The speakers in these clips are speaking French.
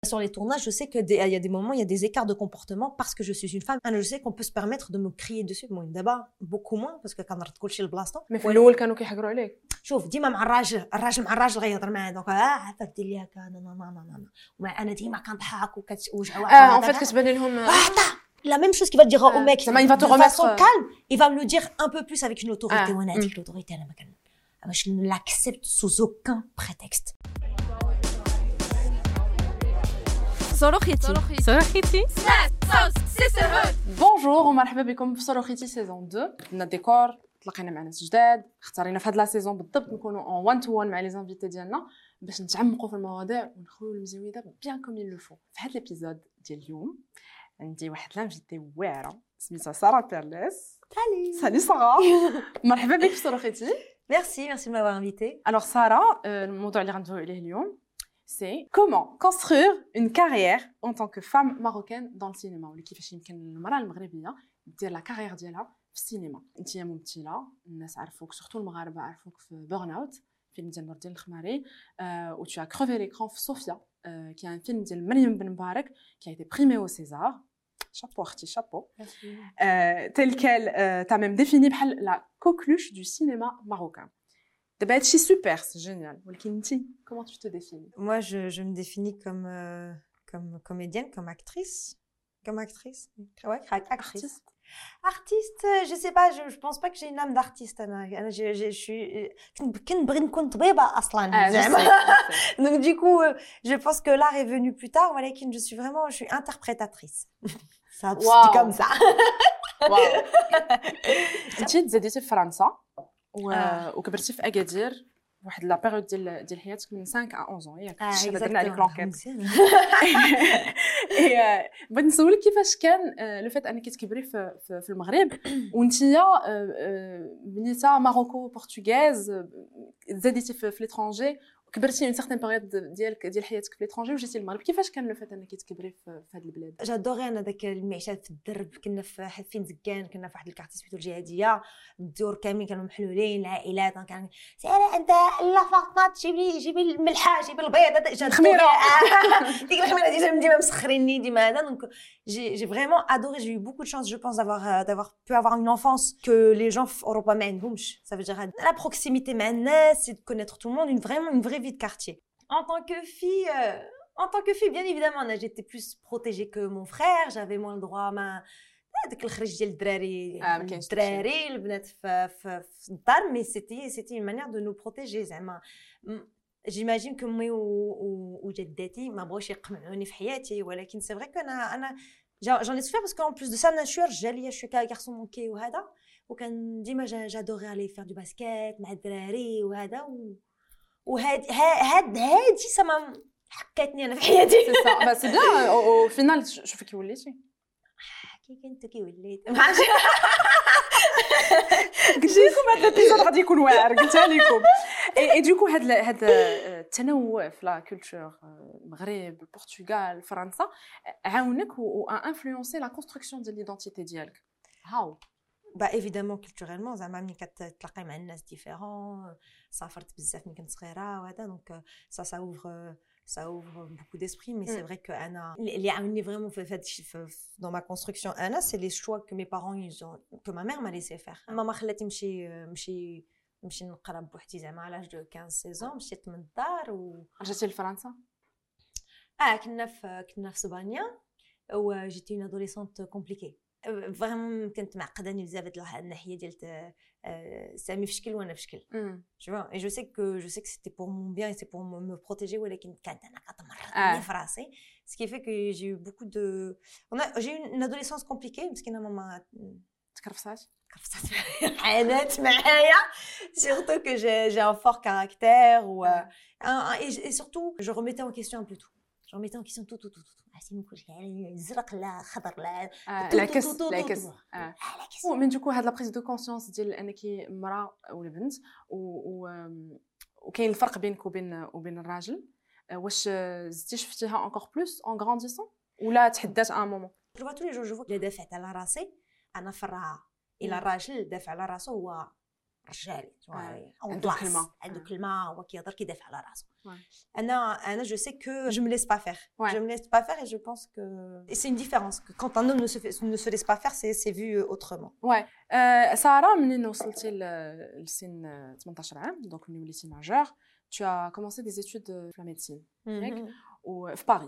Sur les tournages, je sais que il y a des moments, il y a des écarts de comportement parce que je suis une femme. Je sais qu'on peut se permettre de me crier dessus. Bon, d'abord, beaucoup moins parce que quand on تقول شي لبلاصتو. Mais في الأول كانوا كيحقروا عليك. شوف ديما مع الراجل مع الراجل غيهضر معاه دونك عافاك دير لي هكا نا وانا ديما كنضحك وجع en fait كتبان لهم la même chose qu'il va le dire au mec il va te de remettre façon calme, il va me le dire un peu plus avec une autorité. وانا هذيك l'autorité انا ما je ne l'accepte sous aucun prétexte. صراحتي بونجور ومرحبا بكم في صراحتي سيزون 2. عندنا ديكور، تلاقينا مع ناس جداد، اختارينا في هاد لا سيزون بالضبط نكونوا اون 1 تو 1 مع لي زانفيتي ديالنا باش نتعمقوا في المواضيع ونخويو المزيوده بيان كوم يل فو. في هاد ليبيزود ديال اليوم عندي واحد لانفيتي واعره سميتها ساره بيرليس. سالي ساره. مرحبا بك في صراحتي. Merci de m'avoir invitée. Alors Sarah, الموضوع اللي غندويو عليه اليوم c'est comment construire une carrière en tant que femme marocaine dans le cinéma. ولا كيفاش يمكن المرأة المغربية دير لا كارير ديالها في السينما. انت ممثلة، الناس عرفوك سورتو المغاربة عرفوك في بورن اوت فيلم ديال نور الدين الخماري و tu as crevé l'écran في صوفيا qui est un film ديال مريم بن مبارك qui a été primé au César. Chapeau اختي chapeau. Tel quel t'as même défini بحال la coqueluche du cinéma marocain. D'abord, c'est super, c'est génial. Comment tu te définis? Moi, je me définis comme comédienne, comme actrice. Comme actrice. Ouais, actrice. Artiste, je sais pas, je pense pas que j'ai une âme d'artiste. Je suis. Donc, du coup, je pense que l'art est venu plus tard. Voilà, je suis interprétatrice. Ça, c'est comme ça. Tu es زاديتي في فرنسا وكبرتي في اكادير واحد لا بيريود ديال حياتك من 5 à 11 ans ياك درنا عليك لونكيت. بغيت نسولك كيفاش كان لو فات انك تكبري في المغرب وانتيا بنيته ماروكو بورتوغاز زاديتي في ليترونجي كبرتي اون سيغتان بيريود ديال حياتك في ليترونجي وجيتي للمغرب. كيفاش كان لو فات انك تكبري في هاد البلاد؟ جادوري انا داك المعيشه في الدرب. كنا في حفين زكان، كنا في واحد الكارتي سميتو الجهاديه، الدور كاملين كانوا محلولين، العائلات كان سير انت لا فاطمه جيبي الملحه جيبي البيض الخميره ديك الخميره ديما مسخريني ديما هذا. دونك j'ai vraiment adoré, j'ai eu beaucoup de chance je pense d'avoir pu avoir une enfance que les gens في اوروبا ما عندهمش. ça veut dire la proximité مع الناس, c'est de connaître tout le monde, vraiment une vraie vie de quartier. En tant que fille, bien évidemment, j'étais plus protégée que mon frère. J'avais moins le droit à ma داك الخرج ديال الدراري البنات في الدار. mais c'était une manière de nous protéger. زعما j'imagine que مي وجداتي ما بغاوش يقمعوني في حياتي, ولكن c'est vrai que انا j'en ai souffert parce qu'en plus de ça انا شويه رجاليه شويه كارسون مونكي وهذا, وكان ديما j'adorais aller faire du basket مع الدراري وهذا هادي سما حكاتني انا في حياتي. سي سا بس بيان او فينال شوفي كي وليتي كي وليت قلت لكم هذا الابيزود غادي يكون واعر, قلتها لكم. اي دوكو هاد التنوع في لا كولتور المغرب البرتغال فرنسا عاونك و انفلونسي لا كونستركسيون ديال ليدونتيتي ديالك. هاو bah évidemment culturellement زعما ملي كتلاقي مع الناس ديفيرون, سافرت بزاف ملي كنت صغيره وهذا, دونك ça ouvre beaucoup d'esprit. mais c'est vrai que انا اللي عاوني فريمون في هذا الشيء dans ma construction انا c'est les choix que mes parents ils ont, que ma mère m'a laissé faire. ماما خلاتني نمشي نقرا بوحدي زعما على 15 16 مشيت من الدار رجعتي لفرنسا. كنا في اسبانيا وجيتي une adolescente compliquée. فريمون كنت معقداني بزاف هاد الناحيه ديال سامي في شكل وانا في شكل. tu vois, et je sais que c'était pour mon bien et c'est pour me protéger, ولكن كانت انا كتمرضني في راسي, ce qui fait que j'ai eu beaucoup de j'ai eu une adolescence compliquée مسكينه ماما تكرفصات عانت معايا, surtout que j'ai un fort caractère et surtout je remettais en question un peu tout. je remettais en question tout عسيني كلشي الزرق لا خضر لا لاكس ومن دوكو هاد لا بريز دو كونسيونس ديال انك مراه ولا بنت وكاين الفرق بينك وبين الراجل, واش زدتي شفتيها انكور بلوس ان غرانديسون ولا تحدات ان مومون؟ جو فوا tous les jours je vois que دافعت على راسي انا في الراعه, الا الراجل دافع على راسو هو رجالي عنده كلمة. عنده كلمه هو كيهضر كيدافع على راسه Ouais. انا je sais que je me laisse pas faire Ouais. je me laisse pas faire et je pense que et c'est une différence que quand un homme ne se laisse pas faire c'est vu autrement. Ouais. سارة منين وصلتي لسن 18 عام دونك ملي وليتي ماجور tu as commencé des études في la médecine ياك وفي باريس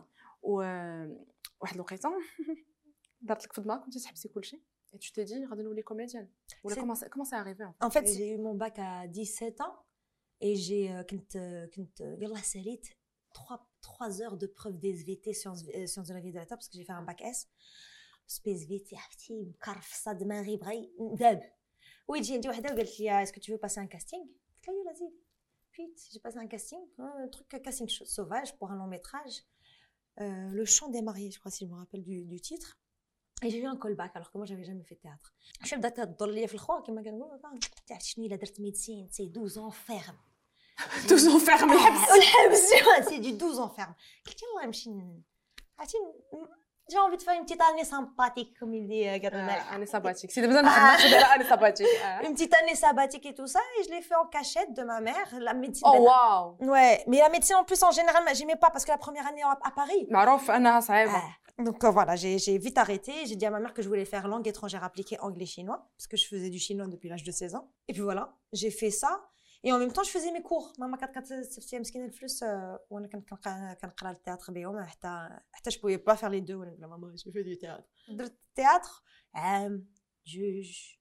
واحد الوقيته دارت لك في دماغك كنتي تحبسي كلشي et tu t'es dit غادي نولي كوميديان ولا comment c'est arrivé en fait j'ai eu mon bac à 17 ans et j'ai كنت يلا ساليت 3 heures de preuve des SVT sciences de la vie et de la terre parce que j'ai fait un bac S SVT عرفتي مكرفصه دماغي بغا داب ويجي عندي وحده وقالت لي est-ce que tu veux passer un casting قلت لها يلا زيد puis j'ai passé un casting un truc casting sauvage pour un long métrage le chant des mariés je crois si je me rappelle du titre et j'ai eu un callback alors que moi j'avais jamais fait de théâtre je بدات تضل لي في الخوا كما كنقولوا تعرف شنو الا درت ميديسين سي 12 ans ferme 12 ans ferme الحبس c'est du 12 ans ferme قلت يلا نمشي عرفتي j'ai envie de faire une petite année sympathique comme il dit Gabriel année sabbatique c'est بزاف نخدم دايره année sabbatique une petite année sabbatique et tout ça et je l'ai fait en cachette de ma mère la médecine oh waouh ouais mais la médecine en plus en général j'aimais pas parce que la première année à Paris معروف انها صعيبه donc voilà j'ai vite arrêté j'ai dit à ma mère que je voulais faire langue étrangère appliquée anglais chinois parce que je faisais du chinois depuis l'âge de 16 ans et puis voilà j'ai fait ça et en même temps je faisais mes cours maman كانت صرتي مسكينه الفلوس وانا كنقرا التياتر بهم حتى je pouvais pas faire les deux ولا maman je fais du théâtre درت théâtre عام جوج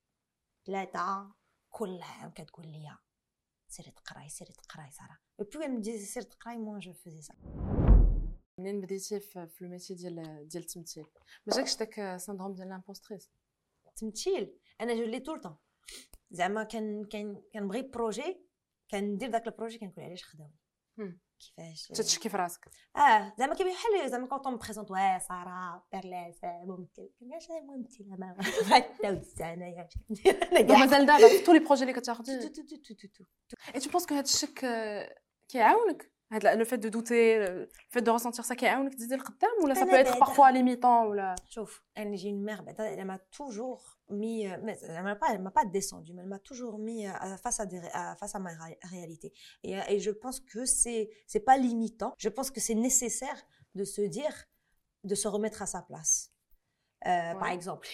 3 كل عام كتقول لي سيري تقراي ساره et plus elle me disait سيري تقراي moi je faisais ça منين بديتي في الميتي ديال التمثيل ما جاكش داك سندروم ديال لامبوستريس التمثيل انا جو لي طول طون زعما كنبغي بروجي كندير داك البروجي كنقول علاش خداوني كيفاش تتشكي في راسك زعما كيبان بحال زعما كون بريزونط واه ساره بيرلاس ممثل كناش ممثله ما حتى انايا مازال دابا في طول لي بروجي اللي كتاخدي اي تو بونس كو هاد الشك كيعاونك هاد لو فيت دو دوتي لو فيت دو ريسونتير سا كيعاونك تزيدي لقدام ولا سا بو ايتر بارفوا ليميتون ولا شوف انا جي une mère elle m'a toujours mis elle m'a pas descendu mais elle m'a toujours mis face à ma réalité et je pense que c'est pas limitant je pense que c'est nécessaire de se dire de se remettre à sa place par exemple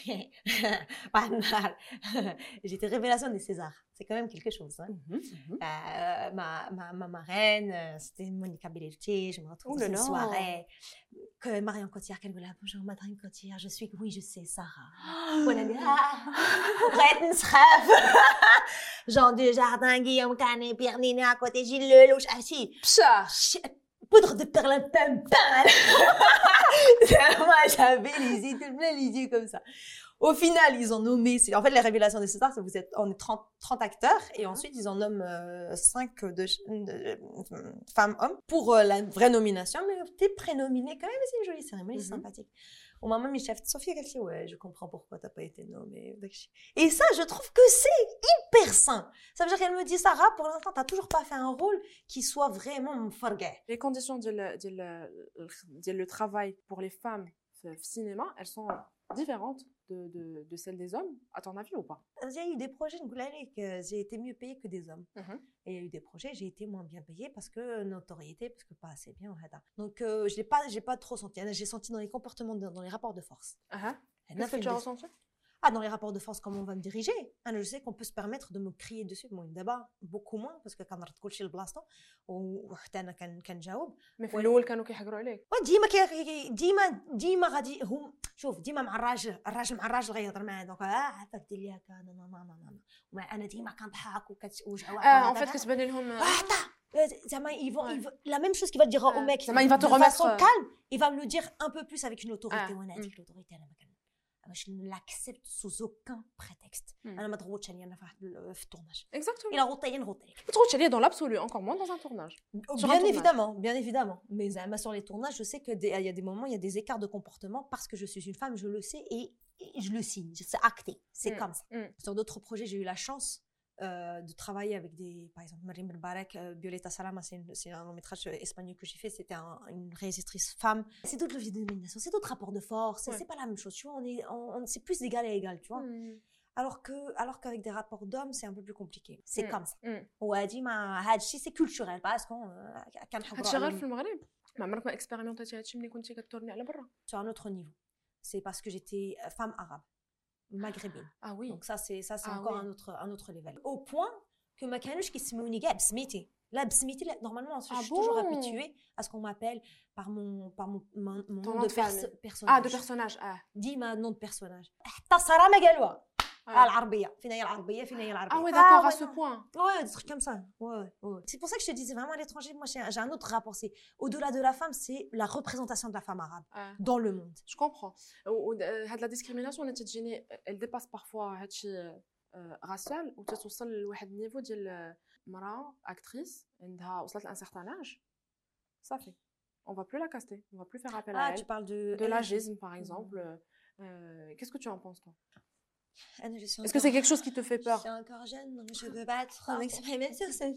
j'étais révélation des Césars c'est quand même quelque chose hein. Ma marraine c'était Monica Bellucci je me retrouve dans une soirée que Marion Cotillard qu'elle voulait bonjour madame Cotillard je suis oui je sais Sarah وانا بغيت نسخف Jean Dujardin Guillaume Canet Pierre Ninet à côté Gilles Lelouch عرفتي poudre de perlimpinpin moi j'avais les yeux plein les yeux comme ça au final ils ont nommé en fait les révélations des Césars on est 30 acteurs et ensuite ils en nomment 5 de femmes hommes pour la vraie nomination mais t'es prénominée quand même c'est une jolie cérémonie c'est sympathique au moment où chef Sophie elle dit ouais je comprends pourquoi t'as pas été nommée et ça je trouve que c'est hyper sain ça veut dire qu'elle me dit Sarah pour l'instant t'as toujours pas fait un rôle qui soit vraiment مفرقع les conditions ديال le travail pour les femmes في cinéma elles sont différentes de celles des hommes à ton avis ou pas il y a eu des projets que j'ai été mieux payée que des hommes et il y a eu des projets j'ai été moins bien payée parce que notoriété parce que pas assez bien donc j'ai pas trop senti j'ai senti dans les comportements dans les rapports de force qu'est-ce que tu as ressenti dans les rapports de force comment on va me diriger je sais qu'on peut se permettre de me crier dessus bon d'abord beaucoup moins parce que quand on كلشي لبلاصتو وحتى انا كنجاوب mais في الاول كانوا كيحقروا عليك ديما غادي هم شوف ديما مع الراجل مع الراجل غيهضر معاه دونك عافاك دير ليها كان وما انا ديما كنضحك وجعوا en fait كتبان لهم زعما la même chose qu'il va dire au mec il va te remettre calme il va me le dire un peu plus avec une autorité وانا هذيك l'autorité انا باش نلاكسبت سوز اوكان بريتكست انا ما تغوتش عليا انا في التورناج exactement الا غوطي لي نغوطي لك ما تغوتش عليا dans l'absolu encore moins dans un tournage bien évidemment mais sur les tournages je sais que il y a des moments il y a des écarts de comportement parce que je suis une femme je le sais et je le signe c'est acté c'est comme ça sur d'autres projets j'ai eu la chance de travailler avec par exemple Mariam Belbarek, Violeta Salama, c'est un long métrage espagnol que j'ai fait, c'était une réalisatrice femme. C'est d'autres leviers de domination, c'est d'autres rapports de force, c'est pas la même chose, tu vois, c'est plus d'égal à égal, tu vois. alors qu'avec des rapports d'hommes, c'est un peu plus compliqué. C'est comme ça. هادشي هادشي c'est culturel parce qu'on غير في المغرب ما عمرك ما اكسبيريمونتاتي هادشي ملي كنتي كتورني على برا sur un autre niveau. C'est parce que j'étais femme arabe, maghrébine. Ah oui. Donc ça c'est Ah encore oui. un autre level. Au point que ما كانوش كيسموني كاع بسميتي. Là, بسميتي, normalement, je suis toujours habituée à ce qu'on m'appelle par mon nom de personnage. Ah, de personnage. Dis ma nom de personnage. حتى سارة ما قالوها. العربية. فين هي العربية؟ فين هي العربية؟ Ah ouais, d'accord, à ce point. Ouais, des trucs comme ça. Ouais. C'est pour ça que je te disais vraiment à l'étranger, moi j'ai un autre rapport. C'est au-delà de la femme, c'est la représentation de la femme arabe dans le monde. Je comprends. La discrimination, elle dépasse parfois racial ou توصل لواحد النيفو ديال مرأة actrice عندها وصلت لان certain âge. Ça fait. On va plus la caster, on va plus faire appel à elle. Tu parles de l'agisme par exemple. Qu'est-ce que tu en penses toi? Est-ce que c'est quelque chose qui te fait peur? Je suis encore jeune, donc je peux pas trop m'exprimer sur ce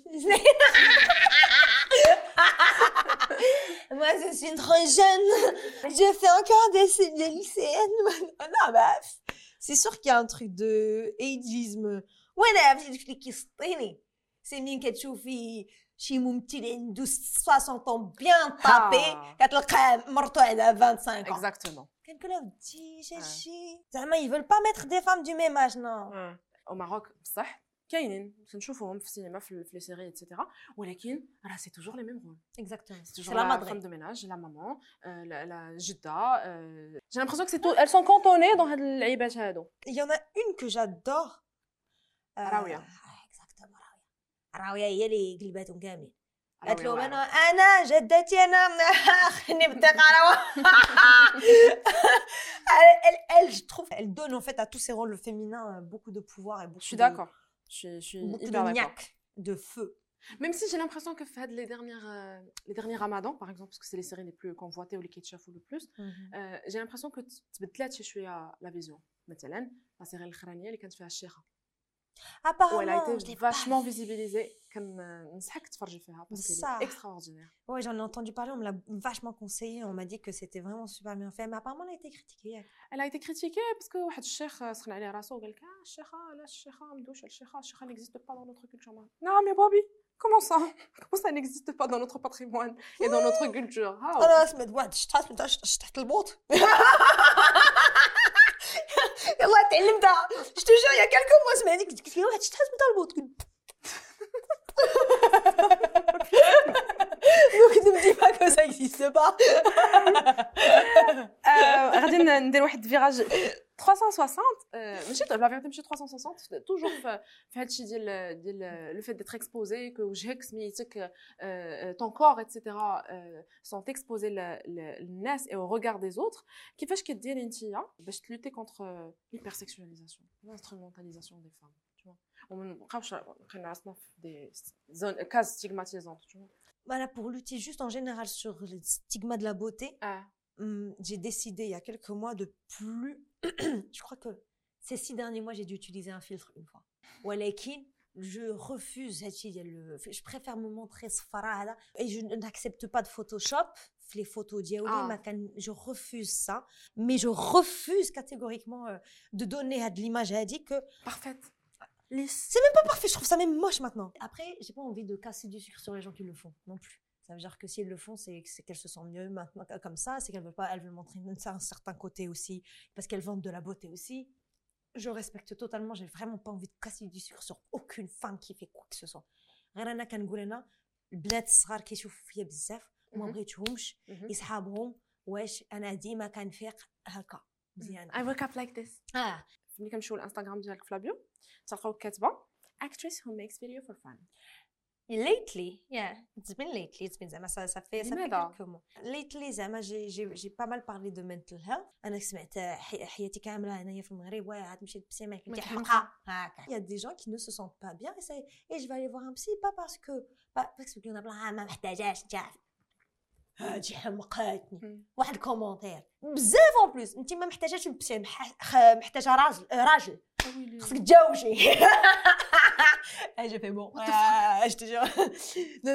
Moi, je suis trop jeune. Je fais encore des lycéennes. Non, bah, c'est sûr qu'il y a un truc de ageisme. وانا عرفتي كيسطيني سي منين كتشوفي شي ممثل عنده 60 ans bien tapé كتلقى مرته عندها 25 ans. Exactement. كنقول ودي شي زعما ils veulent pas mettre des femmes du même âge non. Au Maroc بصح كاينين كنشوفوهم في السينما في لي سيري اتسيتيرا ولكن راه سي توجور لي ميم رول. Exactement. C'est la femme de ménage, la maman, la jidda. J'ai l'impression que c'est tout, elles sont cantonnées dans هاد العيبات هادو. Il y en a une que j'adore. راوية. Exactement راوية هي اللي قلباتهم كاملين. قالت له انا جدتي انا خليني بالدقه elle je trouve elle donne en fait à tous ces rôles féminins beaucoup de pouvoir et beaucoup. Je suis d'accord. Je suis beaucoup de niaque, de feu. Même si j'ai l'impression que les derniers ramadans par exemple parce que c'est les séries les plus convoitées ou les qui chafou le plus j'ai l'impression que تبدلات شي شويه la vision. مثلا la série الخرانيه اللي كانت فيها الشيخه. Apparemment, elle a été vachement visibilisée comme نصحك تفرجي فيها parce qu'elle est extraordinaire. Ouais, j'en ai entendu parler, on me l'a vachement conseillé, on m'a dit que c'était vraiment super bien fait, mais apparemment elle a été critiquée. Elle a été critiquée parce que واحد الشيخ سخن عليه راسو وقال لك الشيخه لا الشيخه ما ندوش على الشيخه n'existe pas dans notre culture. Non mais Bobby, comment ça n'existe pas dans notre patrimoine et dans notre culture. انا سمعت واحد شتات تحت البوط. يلا تعلمتها. Je te jure, il y a quelques mois, je m'ai dit que واحد شتات تحت البوط. Donc ne me dis pas que ça n'existe pas. غادي ندير واحد فيراج 360 ماشي لا فيغيتي ماشي 360 توجور في هذا الشيء ديال لو فيت ديتر اكسبوزي كو وجهك سميتك ton corps etc sont exposés للناس et au regard des autres. كيفاش كديري نتيا باش تلوتي contre l'hypersexualisation l'instrumentalisation des femmes tu vois وما نبقاوش نخلينا راسنا في des cas stigmatisantes tu vois. Voilà, pour lutter juste en général sur le stigma de la beauté, j'ai décidé il y a quelques mois de plus. Je crois que ces 6 derniers mois, j'ai dû utiliser un filtre une fois. Walakin, je refuse. Je préfère me montrer صفرا et je n'accepte pas de Photoshop. Les photos diaouli, je refuse ça. Mais je refuse catégoriquement de donner à de l'image que parfaite. C'est même pas parfait, je trouve ça même moche maintenant. Après, j'ai pas envie de casser du sucre sur les gens qui le font non plus. Ça veut dire que si elles le font, c'est qu'elles se sentent mieux maintenant comme ça, c'est qu'elles veulent pas, elles veulent montrer un certain côté aussi, parce qu'elles vendent de la beauté aussi. Je respecte totalement, j'ai vraiment pas envie de casser du sucre sur aucune femme qui fait quoi que ce soit. غير انا كنقول انا البنات الصغار كيشوفوا فيا بزاف وما بغيتهمش يصحابهم واش انا ديما كنفيق هكا مزيانه. I wake up like this. ملي كنمشيو للانستغرام ديالك فلابيو تلقاو كاتبه actress who makes video for fun. Lately, yeah, it's been زعما ça fait quelques mois. Lately زعما j'ai pas mal parlé de mental health. انا سمعت حياتي كامله هنايا في المغرب واه تمشي للبسي ما كنتي حمقى هكا. Il y a des gens qui ne se sentent pas bien et je vais aller voir un psy pas parce que on a بلا ما محتاجاش انت هادي حمقاتني واحد كومونتير بزاف اون بليس انت ما محتاجاش تلبسي محتاجه راجل خصك تجاوبي. Je fais bon, je te jure. Non,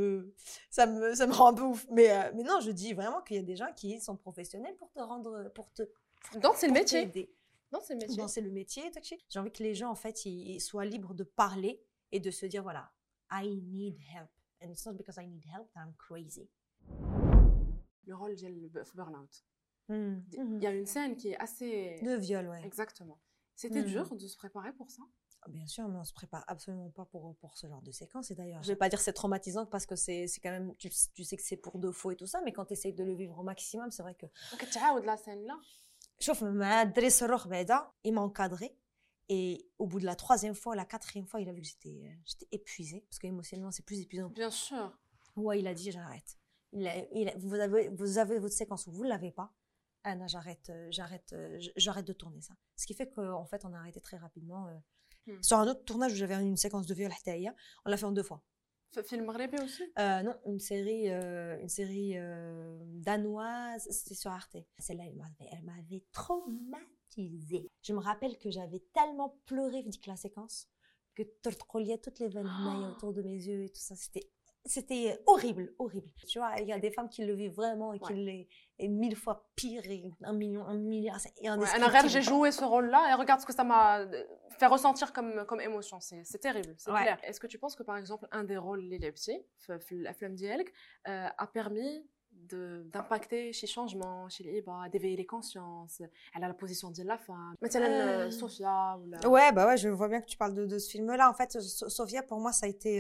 ça me rend un peu ouf. Mais non, je dis vraiment qu'il y a des gens qui sont professionnels pour te rendre, Donc c'est le métier. Non, c'est le métier. Non, c'est le métier. J'ai envie que les gens, en fait, ils soient libres de parler et de se dire, voilà, I need help. And it's not because I need help that I'm crazy. Le rôle de burn-out. Il Il y a une scène qui est assez... De viol, ouais. Exactement. C'était dur de se préparer pour ça? Bien sûr, mais on se prépare absolument pas pour ce genre de séquence. Et d'ailleurs, je vais pas dire c'est traumatisant parce que c'est quand même, tu sais que c'est pour de faux et tout ça, mais quand tu essayes de le vivre au maximum, c'est vrai que... Donc, tu as la scène là? شوف مع الدري الصاروخ بعدا il m'a encadré et au bout de la 3e fois, la 4e fois, il a vu que j'étais épuisée parce qu'émotionnellement c'est plus épuisant. Bien sûr. Ouais, il a dit j'arrête. Vous avez votre séquence ou vous l'avez pas. Anna, j'arrête de tourner ça. Ce qui fait qu'en fait on a arrêté très rapidement. Sur un autre tournage où j'avais une séquence de viol on l'a fait en 2 fois. Film maghrébi aussi? Non, une série danoise, c'était sur Arte. Celle-là, elle m'avait traumatisée. Je me rappelle que j'avais tellement pleuré, dit que la séquence, que toutes les veines autour de mes yeux et tout ça, c'était horrible. Tu vois, il y a des femmes qui le vivent vraiment et qui l'est 1000 fois pire et 1 million, 1 milliard. J'ai joué ce rôle-là et regarde ce que ça m'a fait ressentir comme émotion. C'est terrible, c'est clair. Est-ce que tu penses que par exemple un des rôles les lepsi, la flamme d'Yelk, a permis d'impacter chez changement, chez les d'éveiller les consciences, elle a la position de la femme, مثلا Sofia ou la... Ouais, je vois bien que tu parles de ce film-là. En fait, Sofia, pour moi, ça a été...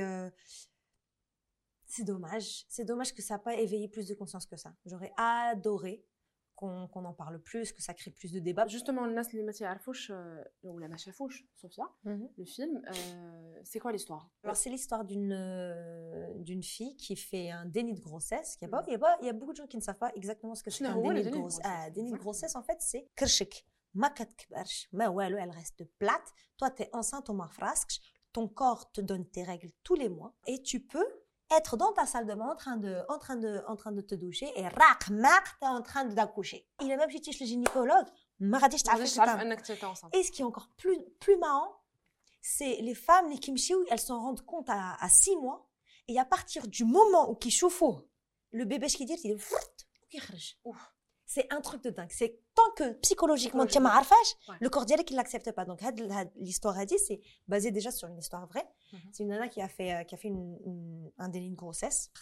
C'est dommage que ça n'a pas éveillé plus de conscience que ça. J'aurais adoré qu'on en parle plus, que ça crée plus de débats. Justement, الناس اللي ما تعرفوش ولا ما شافوش Sofia, le film, c'est quoi l'histoire? Alors c'est l'histoire d'une fille qui fait un déni de grossesse. Il y a beaucoup de gens qui ne savent pas exactement ce que c'est un déni de grossesse. Déni de grossesse, en fait, c'est كرشك ما كتكبرش ما والو, elle reste plate. Toi, tu es enceinte au mafrasque, ton corps te donne tes règles tous les mois et tu peux être dans ta salle de bain en train de te doucher et t'es en train d'accoucher. Il a même chez le gynécologue. Et ce qui est encore plus marrant, c'est les femmes, les kimchiou, elles s'en rendent compte à 6 mois. Et à partir du moment où ils chauffent, le bébé qui dit, il est c'est un truc de dingue. C'est tant que psychologiquement tu m'as arfache, le corps dirait qu'il l'accepte pas. Donc l'histoire a dit, c'est basé déjà sur une histoire vraie. C'est une nana qui a fait un déni de grossesse.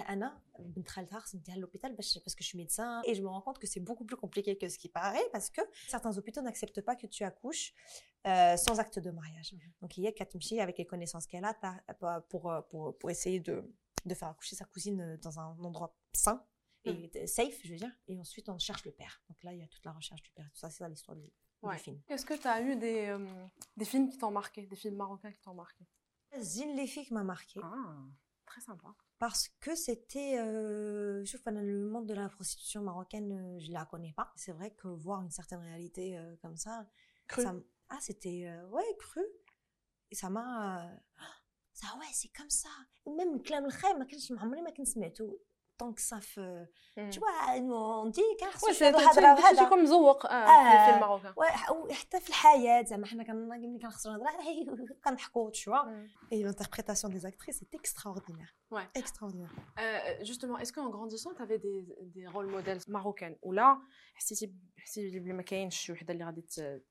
À l'hôpital parce que je suis médecin et je me rends compte que c'est beaucoup plus compliqué que ce qui paraît parce que certains hôpitaux n'acceptent pas que tu accouches sans acte de mariage. Donc il y a Katmchi avec les connaissances qu'elle a pour essayer de faire accoucher sa cousine dans un endroit sain et safe, je veux dire, et ensuite on cherche le père. Donc là il y a toute la recherche du père, tout ça, c'est ça l'histoire du film. Est-ce que tu as eu des films qui t'ont marqué, des films marocains qui t'ont marqué? Zine les filles qui m'a marqué. Très sympa. Parce que c'était, je trouve le monde de la prostitution marocaine, je la connais pas. C'est vrai que voir une certaine réalité comme ça, c'était cru. Et ça m'a, c'est comme ça. Même كلام الخير ما كنتش عمري ما كنت سمعته. Tant que ça fait, tu vois, on dit c'est comme زوق في الماروكان. وحتى في الحياة زعما حنا ملي كنخسروا الهضره كنضحكوا, tu vois. Et l'interprétation des actrices est extraordinaire. Extraordinaire. Justement, est-ce qu'en grandissant tu avais des rôles modèles marocains ou là حسيتي بلي ما كاينش شي وحده اللي غادي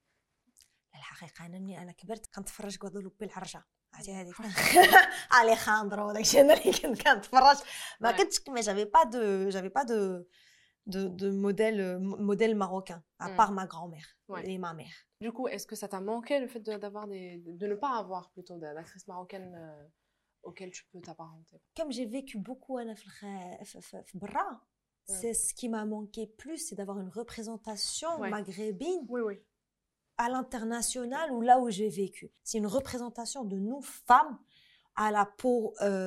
الحقيقه انا كبرت كنتفرج غادولوبي العرجه عرفتي هذيك اليخاندرو وداكشي انا اللي كنت كنتفرج ما كنتش j'avais pas de modèle marocain à part ma grand-mère et ma mère. Du coup, est-ce que ça t'a manqué le fait de ne pas avoir plutôt d'actrice marocaine auquel tu peux t'apparenter? Comme j'ai vécu beaucoup à Bra, c'est ce qui m'a manqué plus, c'est d'avoir une représentation maghrébine. Oui. À l'international ou là où j'ai vécu. C'est une représentation de nous, femmes, à la peau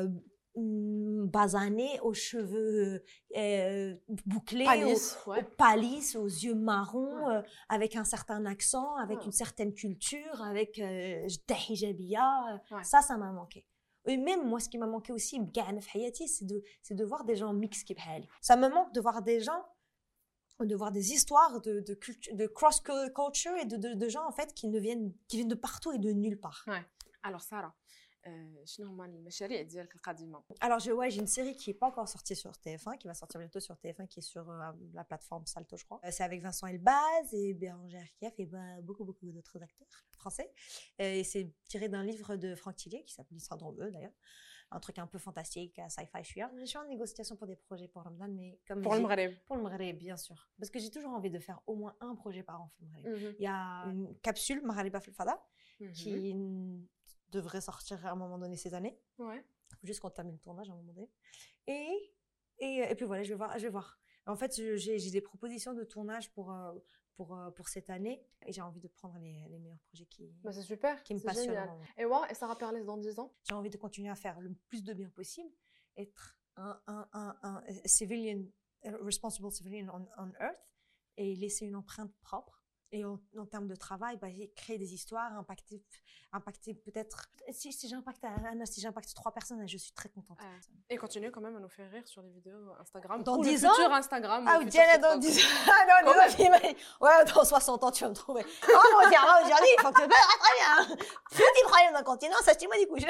basanée, aux cheveux bouclés, aux palisses, aux yeux marrons, avec un certain accent, avec une certaine culture, avec hijabia. Ça m'a manqué. Et même moi, ce qui m'a manqué aussi, c'est de voir des gens mixtes qui bhali. Ça me manque de voir des gens, de voir des histoires de cross culture et de gens en fait qui viennent de partout et de nulle part. Alors Sarah, شنو هما المشاريع ديالك القادمه؟ Alors, j'ai une série qui n'est pas encore sortie sur TF1, qui va sortir bientôt sur TF1, qui est sur la plateforme Salto, je crois. C'est avec Vincent Elbaz et Bérangère Krief et beaucoup d'autres acteurs français. Et c'est tiré d'un livre de Franck Tillier qui s'appelle L'Histoire d'en eux, d'ailleurs. Un truc un peu fantastique, sci-fi. Je suis en négociation pour des projets pour Ramadan, mais comme Pour le Maghreb. Pour le Maghreb, bien sûr. Parce que j'ai toujours envie de faire au moins un projet par an pour le Maghreb. Il y a une capsule Maghariba Fil Fada qui devrait sortir à un moment donné ces années. Ouais. Faut juste qu'on termine le tournage à un moment donné. Et puis voilà, je vais voir. En fait, j'ai des propositions de tournage pour cette année et j'ai envie de prendre les meilleurs projets bah c'est super, qui me passionnent. Et ouais, et Sarah Perles dans 10 ans? J'ai envie de continuer à faire le plus de bien possible, être un civilian, responsible civilian on Earth et laisser une empreinte propre. Et en termes de travail, bah, créer des histoires, impacter peut-être... Si j'impacte 3 personnes, je suis très contente. Et continuer quand même à nous faire rire sur les vidéos Instagram. Dans ou 10 le ans futur Instagram. Ah, Diana, dans 10 ans. Ah non, ouais, dans 60 ans, tu vas me trouver. Oh mon Dieu, aujourd'hui, il faut que tu me très bien. Petit problème d'un continent, ça moi des couches.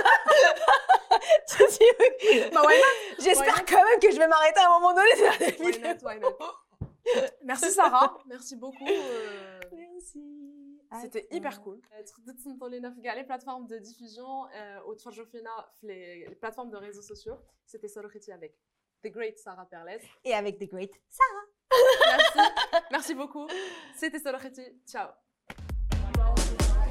Bah, why not? J'espère quand même que je vais m'arrêter à un moment donné de faire des vidéos. Why not? Merci Sarah, merci beaucoup. Merci. C'était hyper cool. تقدروا تسمعوا لنا في كاع les plateformes de diffusion وتفرجوا فينا في les plateformes de réseaux sociaux. C'était Solokhiti avec The Great Sarah Perles. Et avec The Great Sarah. Merci. Merci beaucoup. C'était Solokhiti. Ciao.